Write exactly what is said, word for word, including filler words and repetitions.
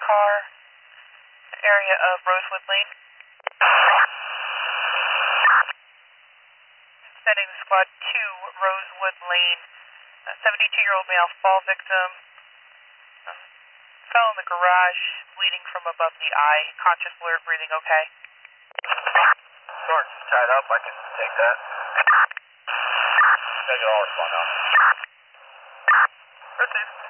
car, area of Rosewood Lane. Sending squad two, Rosewood Lane. A seventy-two-year-old male fall victim. Um, fell in the garage, bleeding from above the eye. Conscious, alert, breathing okay. Sure, tied up, I can take that. Take it all respond now. Received.